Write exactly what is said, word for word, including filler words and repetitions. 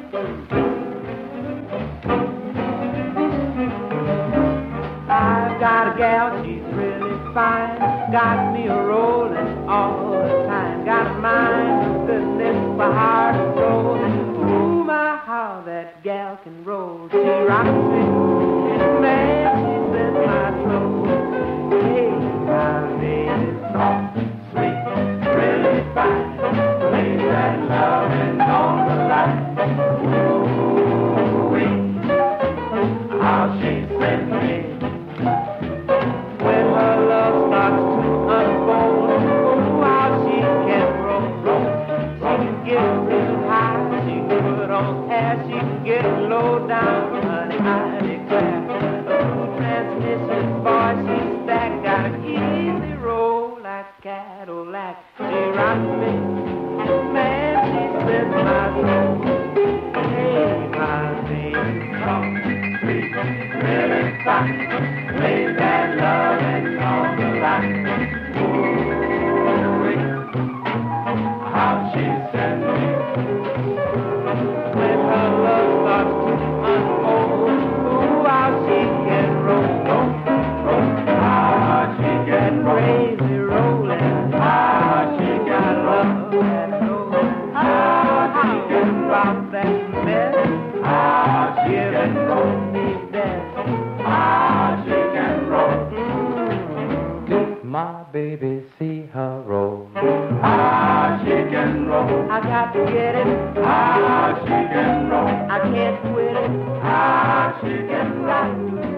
I've got a gal, she's really fine. Got me a rolling all the time. Got a mind, goodness, my heart is rolling. Ooh, my, how that gal can roll. She rocks me, man, she's in my soul. Hey, my baby's soft, sweet, really fine. Play that loving on the line. Ooh-wee, how she sends me. When her love starts to unfold, ooh, how she can roll, roll. She can get real high, she can put on hair, she can get low down, honey, I declare. A true transmission voice, she's stacked, got an easy roll like Cadillac. She rocks me, man, she sets my soul. Hey, my baby, soft, sweet, really fine. Play that love and on the line. Ooh, how she sends me. When her love starts to unfold, ooh, how she can roll, roll, roll. How she can crazy rolling. How she got love and rolling. How she can rock that mess. How she can roll me death. How she can roll. My baby, see her roll. How she can roll. I got to get it. How she can roll. I can't quit it. How she can rock.